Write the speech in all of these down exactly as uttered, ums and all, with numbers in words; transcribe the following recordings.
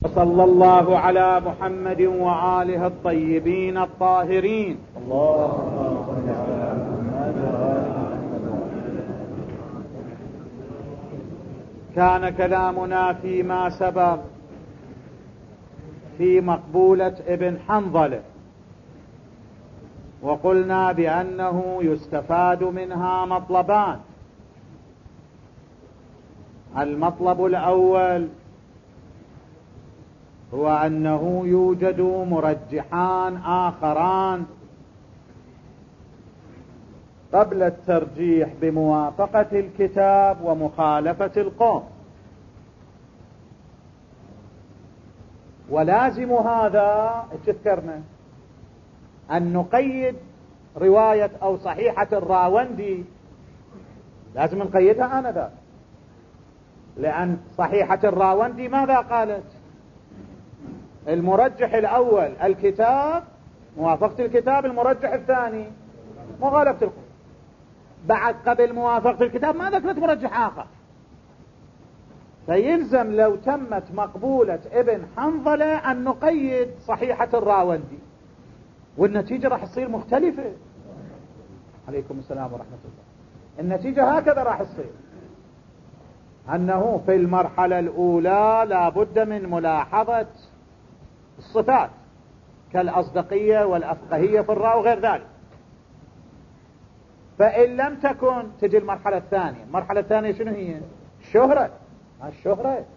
صلى الله على محمد وآله الطيبين الطاهرين. اللهم صل على محمد كان كلامنا فيما سبق في مقبولة ابن حنظلة، وقلنا بأنه يستفاد منها مطلبان. المطلب الأول هو أنه يوجد مرجحان آخران قبل الترجيح بموافقة الكتاب ومخالفة القوم، ولازم هذا تذكرنا أن نقيد رواية أو صحيحة الراوندي، لازم نقيدها آنذاك، لأن صحيحة الراوندي ماذا قالت؟ المرجح الأول الكتاب، موافقة الكتاب. المرجح الثاني مخالفة القوم. بعد قبل موافقة الكتاب ما ذكرت مرجح آخر، فيلزم لو تمت مقبولة ابن حنظلة أن نقيد صحيحة الراوندي، والنتيجة راح تصير مختلفة. عليكم السلام ورحمة الله. النتيجة هكذا راح تصير، أنه في المرحلة الأولى لابد من ملاحظة الصفات كالأصدقية والأفقهية في الراء وغير ذلك. فإن لم تكن تجي المرحلة الثانية. المرحلة الثانية شنو هي؟ الشهرة. الشهرة.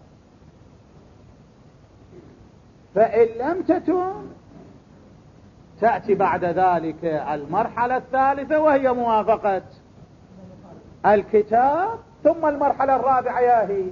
فإن لم تكن تأتي بعد ذلك المرحلة الثالثة وهي موافقة الكتاب، ثم المرحلة الرابعة يا هي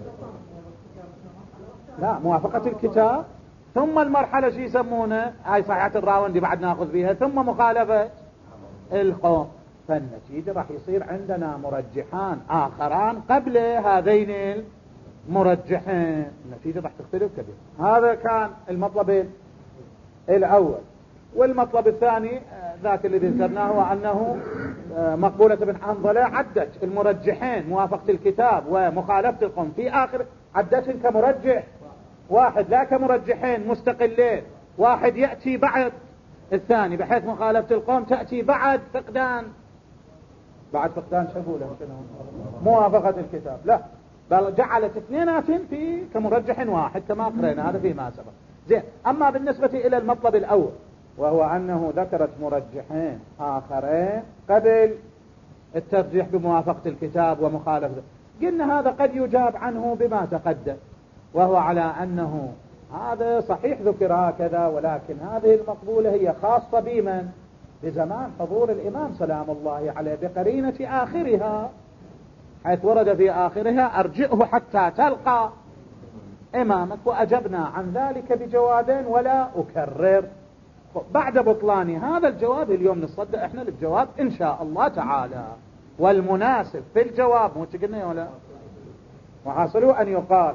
لا موافقة الكتاب، ثم المرحلة شو يسمونه هاي صحيحة الراوندي بعد ناخذ فيها، ثم مخالفة القوم. فالنتيجة راح يصير عندنا مرجحان آخران قبل هذين المرجحين، النتيجة راح تختلف كثير. هذا كان المطلب الأول. والمطلب الثاني ذاك الذي ذكرناه هو أنه مقبولة ابن حنظلة عدت المرجحين موافقة الكتاب ومخالفة القوم في آخر، عدتهم كمرجح واحد لا كمرجحين مستقلين، واحد يأتي بعد الثاني، بحيث مخالفة القوم تأتي بعد فقدان بعد فقدان شبوله موافقة الكتاب، لا بل جعلت اثنيناتهم في كمرجح واحد كما قرأنا هذا فيما سبق. زين. أما بالنسبة إلى المطلب الأول وهو أنه ذكرت مرجحين آخرين قبل الترجيح بموافقة الكتاب ومخالفة، قلنا هذا قد يجاب عنه بما تقدم، وهو على أنه هذا صحيح ذكر هكذا، ولكن هذه المقبولة هي خاصة بمن؟ بزمان حضور الإمام سلام الله عليه، بقرينة آخرها، حيث ورد في آخرها أرجئه حتى تلقى إمامك. وأجبنا عن ذلك بجوابين ولا أكرر. بعد بطلان هذا الجواب اليوم نصدق احنا للجواب إن شاء الله تعالى. والمناسب في الجواب مو تقلنا ولا وحاصله أن يقال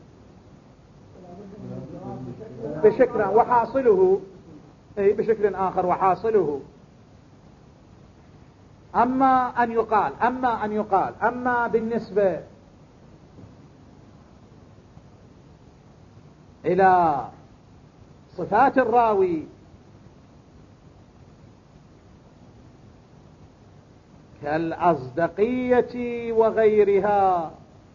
بشكل وحاصله اي بشكل آخر وحاصله أما أن يقال أما أن يقال أما بالنسبة إلى صفات الراوي كالأصدقية وغيرها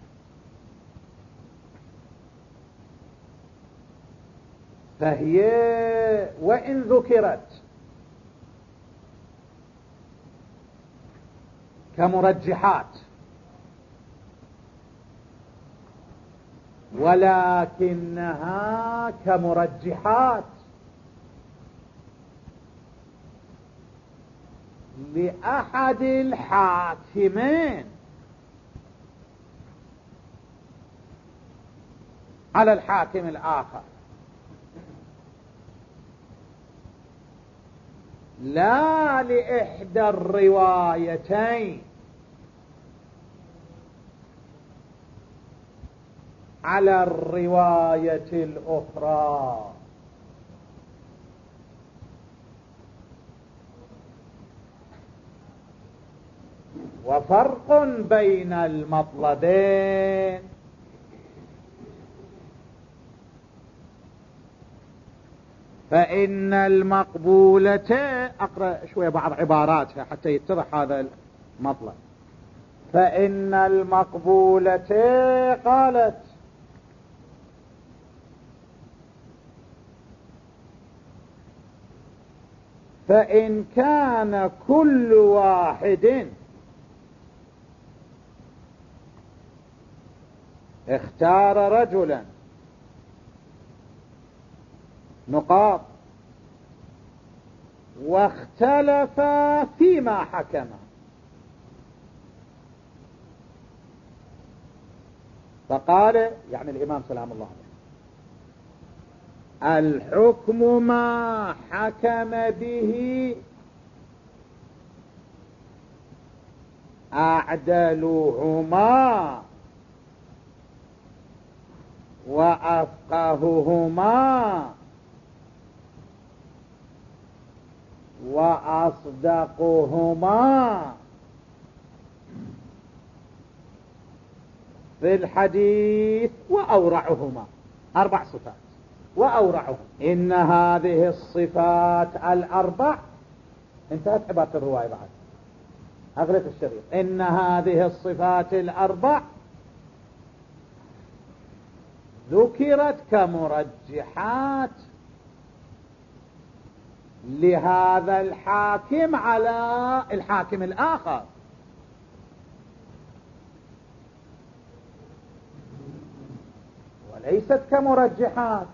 فهي وإن ذكرت كمرجحات ولكنها كمرجحات لأحد الحاكمين على الحاكم الآخر، لا لإحدى الروايتين على الرواية الأخرى. وفرق بين المطلبين فإن المقبولة، أقرأ شوية بعض عباراتها حتى يتضح هذا المطلب. فإن المقبولة قالت فإن كان كل واحد اختار رجلا نقاط واختلف فيما حكم، فقال يعني الإمام سلام الله عليه الحكم ما حكم به أعدلهما وأفقههما وأصدقهما في الحديث وأورعهما. أربع صفات وأورعهم. إن هذه الصفات الأربع، انتهت عبارة الرواية بعد أغلق الشريط. إن هذه الصفات الأربع ذكرت كمرجحات لهذا الحاكم على الحاكم الآخر، وليست كمرجحات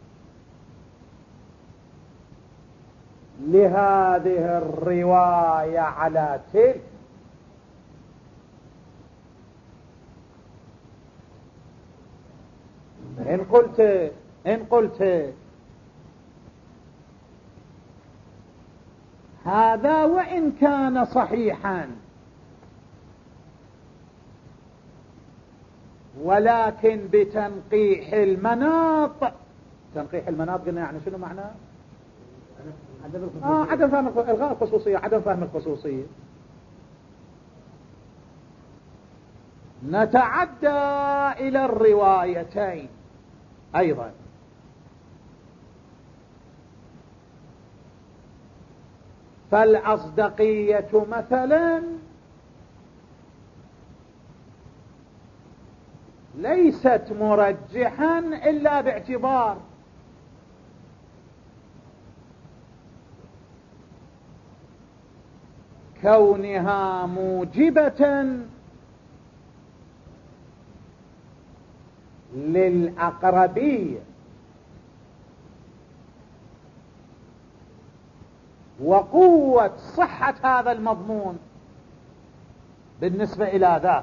لهذه الرواية على تلك. إن قلت إن قلت هذا وإن كان صحيحا ولكن بتنقيح المناط. تنقيح المناط قلنا يعني شنو معناه؟ آه عدم فهم الغاء الخصوصية، عدم فهم الخصوصية. نتعدى إلى الروايتين أيضا. فالأصدقية مثلا ليست مرجحا إلا باعتبار كونها موجبة للأقربية وقوة صحة هذا المضمون بالنسبة إلى ذاك.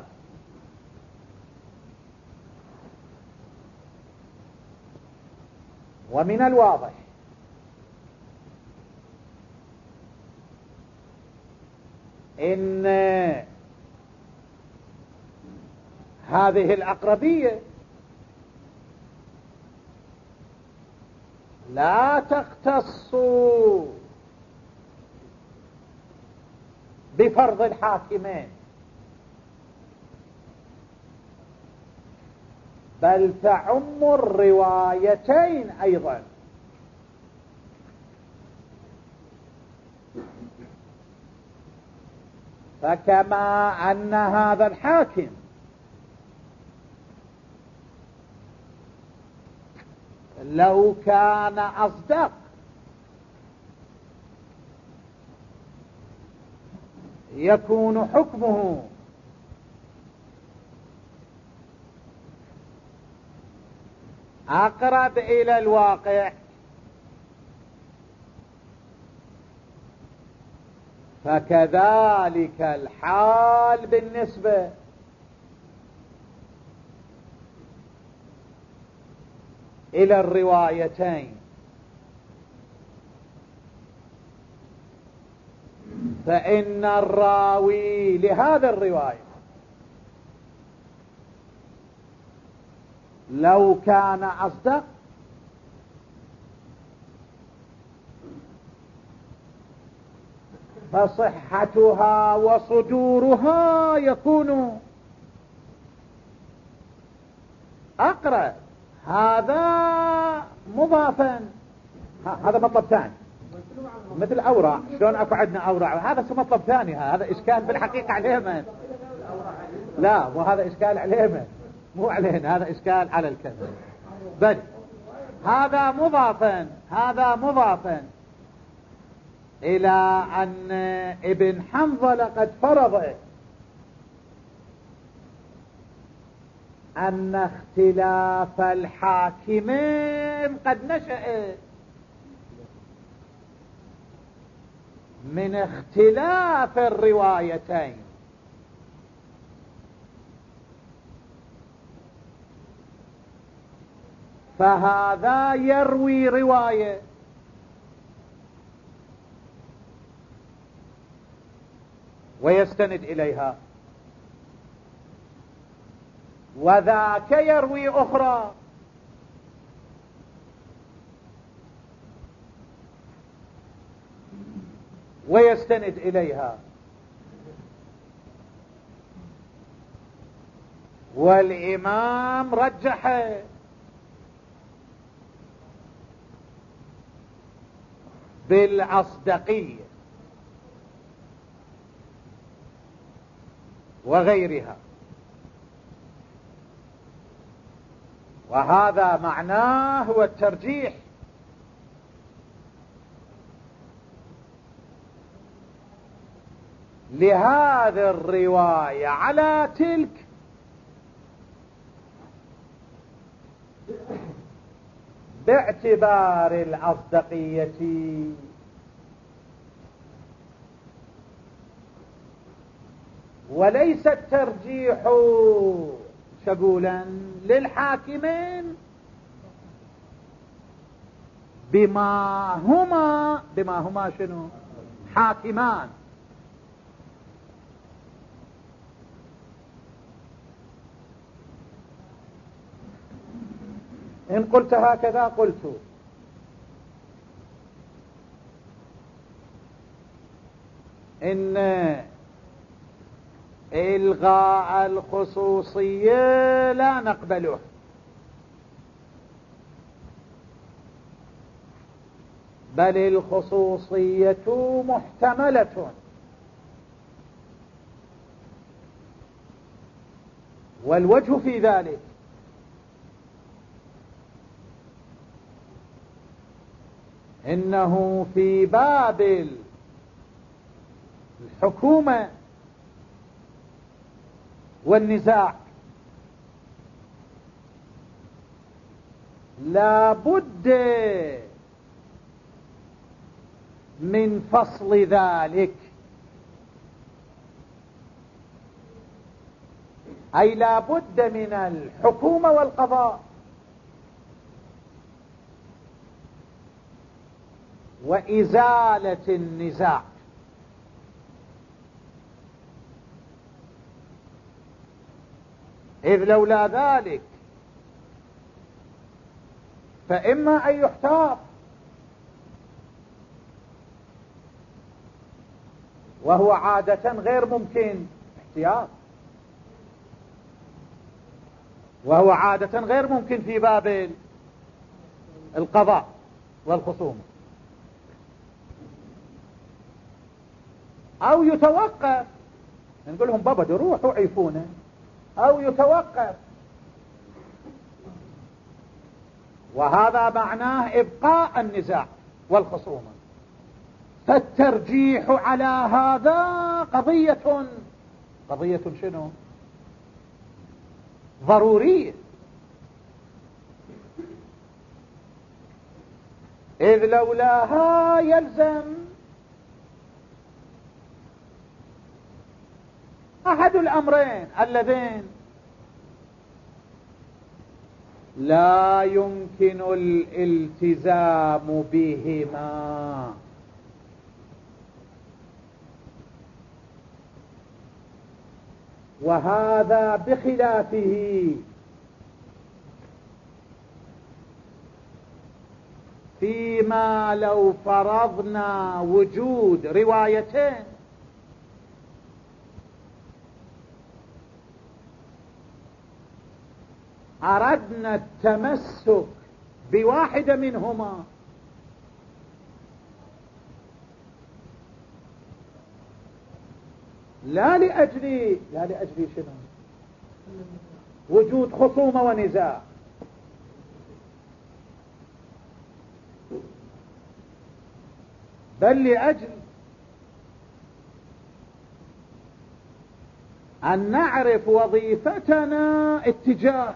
ومن الواضح إن هذه الأقربية لا تختص بفرض الحاكمين، بل تعم الروايتين أيضا. فكما أن هذا الحاكم لو كان أصدق يكون حكمه أقرب إلى الواقع، فكذلك الحال بالنسبة إلى الروايتين. فإن الراوي لهذا الرواية لو كان أصدق فصحتها وصدورها يكون أقرب. هذا مضافا هذا مطلب ثاني مثل أوراع. شلون أكو عندنا أوراع؟ هذا مطلب ثاني. هذا إشكال بالحقيقة عليه من؟ لا، مو هذا إشكال عليه من؟ مو علينا، هذا إشكال على الكذب. بل هذا مضافا هذا مضافا إلى أن ابن حنظلة قد فرض أن اختلاف الحاكمين قد نشأ من اختلاف الروايتين، فهذا يروي رواية ويستند إليها، وذاك يروي أخرى ويستند إليها، والإمام رجح بالأصدقية وغيرها، وهذا معناه هو الترجيح. لهذه الرواية على تلك باعتبار الأصدقية، وليس الترجيح شغولا للحاكمين بما هما بما هما شنو؟ حاكمان. إن قلت هكذا قلت إن إلغاء الخصوصية لا نقبله، بل الخصوصية محتملة، والوجه في ذلك إنه في باب الحكومة والنزاع لا بد من فصل ذلك، أي لا بد من الحكومة والقضاء، وإزالة النزاع. إذ لولا ذلك فإما أن يحتاط، وهو عادة غير ممكن احتياط، وهو عادة غير ممكن في باب القضاء والخصومة، أو يتوقف، نقول لهم بابا دي روحوا عيفونه، أو يتوقف، وهذا معناه إبقاء النزاع والخصومة. فالترجيح على هذا قضية قضية شنو؟ ضرورية، إذ لولاها يلزم أحد الأمرين اللذين لا يمكن الالتزام بهما، وهذا بخلافه فيما لو فرضنا وجود روايتين أردنا التمسك بواحدة منهما لا لأجل لا لأجل شنو؟ وجود خصومة ونزاع، بل لأجل أن نعرف وظيفتنا اتجاه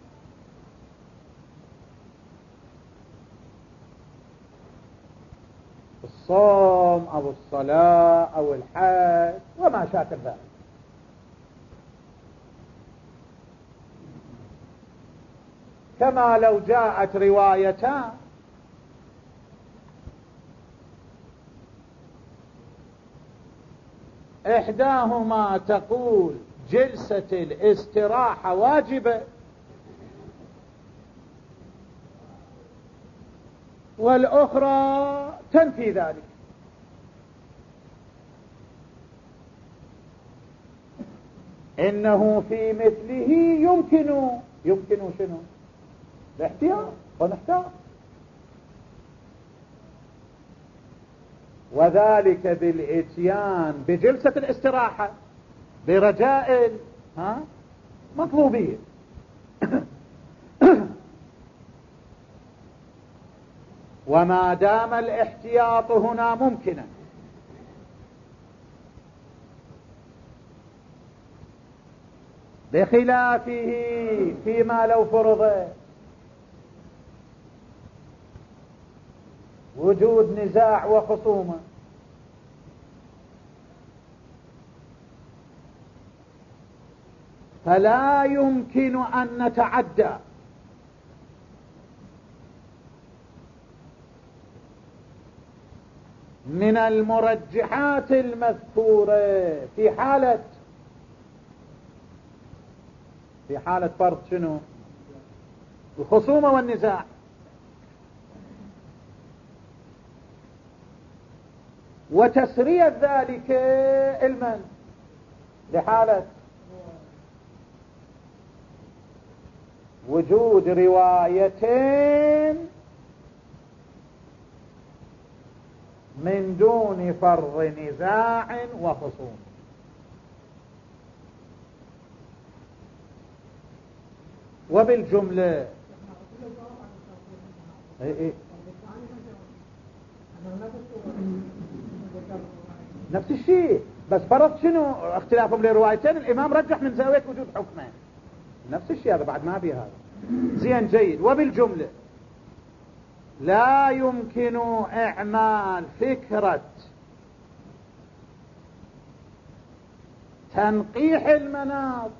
الصوم أو الصلاة أو الحج وما شاكل ذلك. كما لو جاءت روايتان إحداهما تقول جلسة الاستراحة واجبة والأخرى تنفي ذلك، إنه في مثله يمكن يمكن شنو؟ الاحتياط ونحتاط، وذلك بالاتيان بجلسة الاستراحة برجاء ها مطلوبية. وما دام الاحتياط هنا ممكنا بخلافه فيما لو فرض وجود نزاع وخصومة، فلا يمكن أن نتعدى من المرجحات المذكورة في حالة في حالة فرض شنو؟ الخصومة والنزاع. وتسرية ذلك المن لحالة وجود روايتين من دون فرض نزاع وخصوم. وبالجملة اي اي نفس الشيء، بس فرض شنو اختلافهم لروايتين، الامام رجح من زاوية وجود حكمين، نفس الشيء هذا بعد ما في هذا. زين جيد. وبالجملة لا يمكن اعمال فكرة تنقيح المناط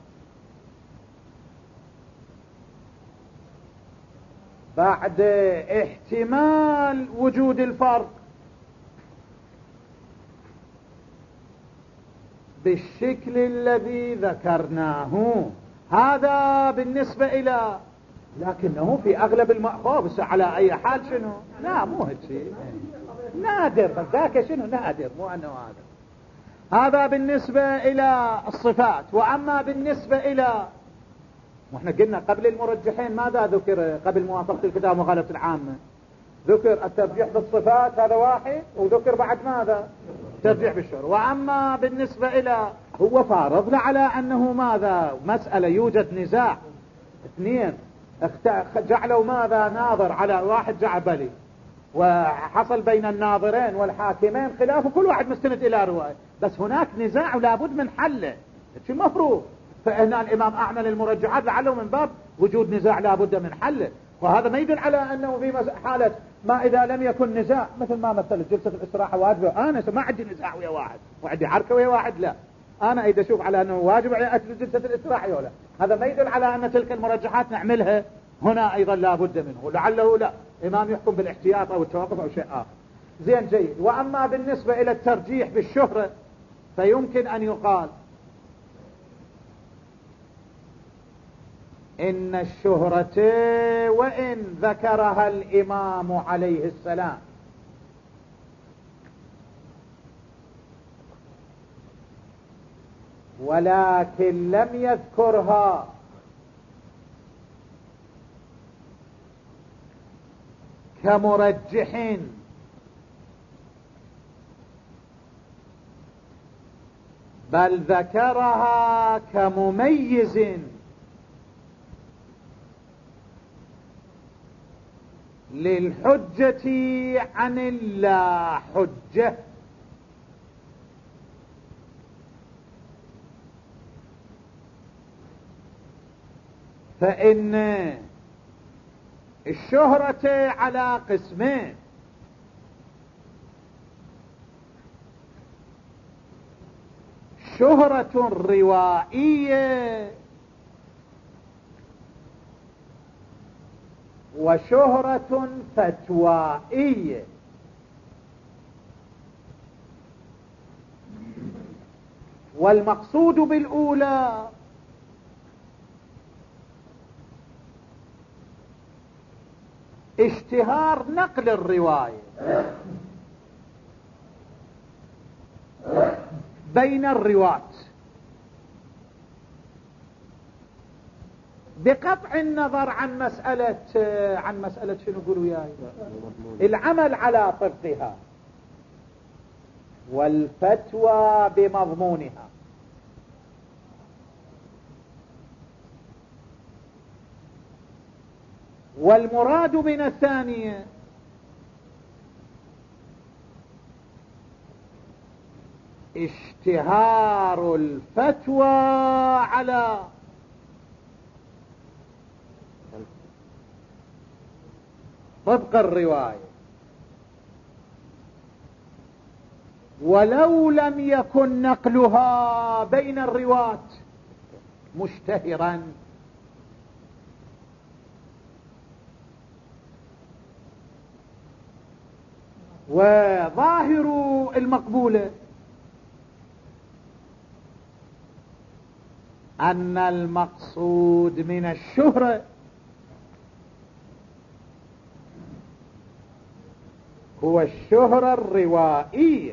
بعد احتمال وجود الفرق بالشكل الذي ذكرناه. هذا بالنسبة إلى، لكنه في أغلب المأخوذ. بس على أي حال شنو؟ لا مو هيك شيء نادر، بس ذاك شنو نادر، مو أنه هذا. هذا بالنسبة إلى الصفات. وأما بالنسبة إلى، واحنا قلنا قبل المرجحين ماذا ذكر قبل موافقة الكتاب ومخالفة العامة؟ ذكر الترجيح بالصفات هذا واحد، وذكر بعد ماذا؟ ترجيح بالشهر. وأما بالنسبة إلى، هو فارض على أنه ماذا؟ مسألة يوجد نزاع، اثنين جعلوا ماذا؟ ناظر على واحد جعبلي، وحصل بين الناظرين والحاكمين خلاف، وكل واحد مستند إلى رواية، بس هناك نزاع ولابد من حله، شو المفروض؟ فهنا الإمام أعمل المرجحات لعله من باب وجود نزاع لابد من حله. وهذا ما يدل على أنه في حالة ما إذا لم يكن نزاع، مثل ما مثل جلسة الاستراحة واجبة، أنا ما عندي نزاع ويا واحد وعندي حركة ويا واحد، لا أنا إذا أشوف على أنه واجب على أجل جلسة الاستراحة ولا، هذا ما يدل على أن تلك المرجحات نعملها هنا أيضا لابد منه، ولعله لا إمام يحكم بالاحتياط أو التوقف أو شيء آخر. زين جيد. وأما بالنسبة إلى الترجيح بالشهرة فيمكن أن يقال إن الشهرة وإن ذكرها الإمام عليه السلام ولكن لم يذكرها كمرجح بل ذكرها كمميز للحجة عن اللا حجة. فإن الشهرة على قسمين: شهرة روائية وشهرة فتوائية. والمقصود بالأولى اشتهار نقل الرواية بين الرواة بقطع النظر عن مسألة عن مسألة شنو قولوا ياي العمل على طبقها والفتوى بمضمونها. والمراد من الثانية اشتهار الفتوى على طبق الرواية، ولو لم يكن نقلها بين الرواة مشتهرا. وظاهر المقبولة أن المقصود من الشهرة هو الشهرة الروائية،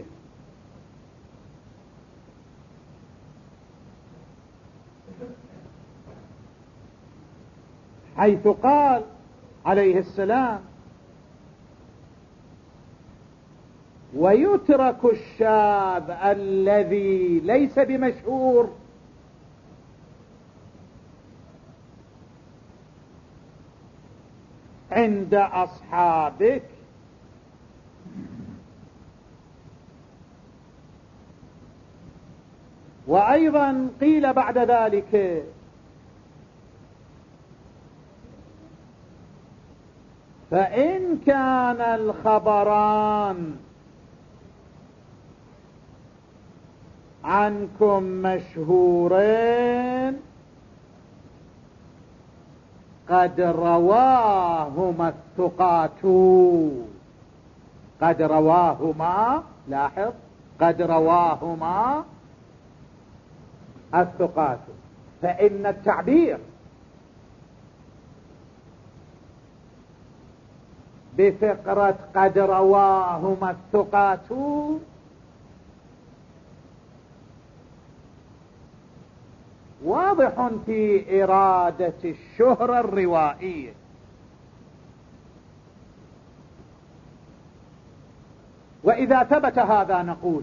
حيث قال عليه السلام: ويترك الشاذ الذي ليس بمشهور عند أصحابك. وأيضا قيل بعد ذلك: فإن كان الخبران عنكم مشهورين قد رواهما الثقات. قد رواهما، لاحظ، قد رواهما الثقات. فإن التعبير بفقرة قد رواهما الثقات واضح في إرادة الشهرة الروائية. وإذا ثبت هذا نقول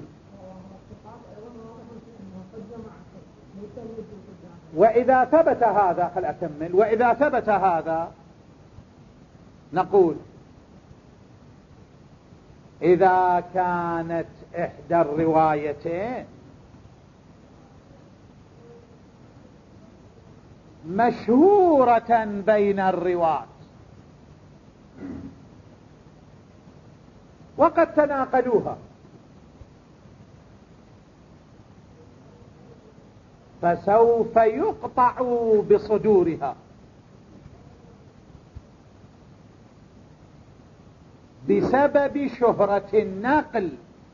وإذا ثبت هذا خل أكمل وإذا ثبت هذا نقول: إذا كانت إحدى الروايتين مشهورة بين الرواة وقد تناقلوها، فسوف يقطع بصدورها بسبب شهرة النقل،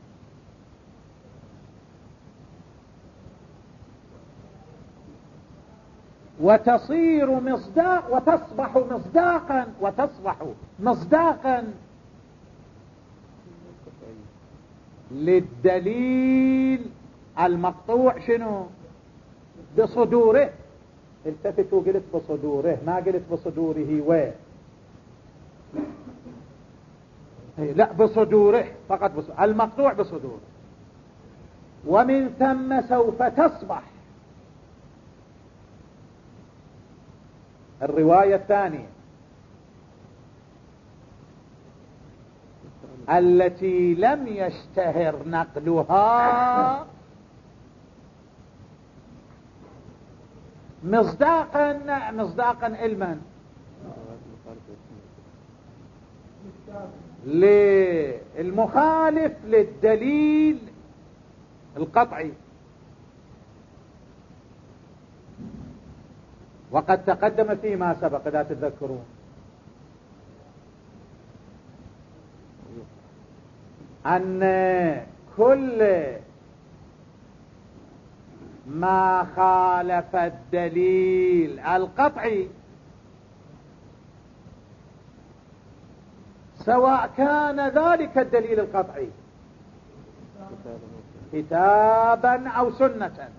وتصير مصداق وتصبح مصداقا وتصبح مصداقا للدليل المقطوع شنو؟ بصدوره. التفتوا قلت بصدوره، ما قلت بصدوره و لا بصدوره فقط، بصدوره. المقطوع بصدوره. ومن ثم سوف تصبح الرواية الثانية التي لم يشتهر نقلها مصداقا مصداقا علما للمخالف للدليل القطعي. وقد تقدم فيما سبق إذا تتذكرون أن كل ما خالف الدليل القطعي سواء كان ذلك الدليل القطعي كتابا أو سنة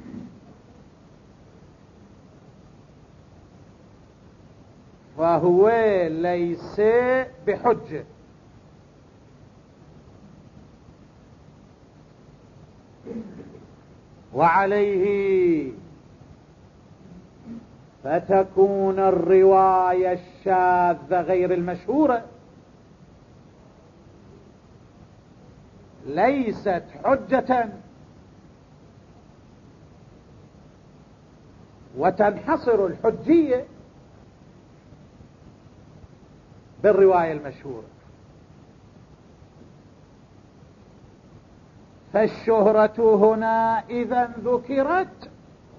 فهو ليس بحجة. وعليه فتكون الرواية الشاذة غير المشهورة ليست حجة، وتنحصر الحجية بالرواية المشهورة. فالشهرة هنا إذا ذكرت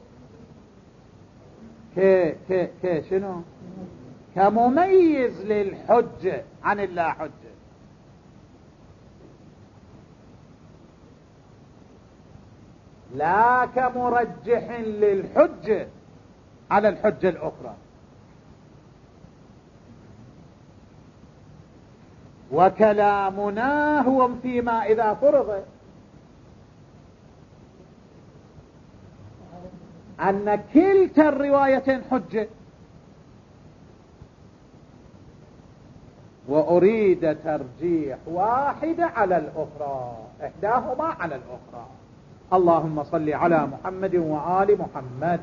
ك ك ك شنو كمميز للحجة عن اللا حجة، لا كمرجح للحجة على الحجة الأخرى. وكلامنا هو فيما إذا فرض أن كلتا الروايتين حجة وأريد ترجيح واحدة على الأخرى، إحداهما على الأخرى. اللهم صل على محمد وآل محمد.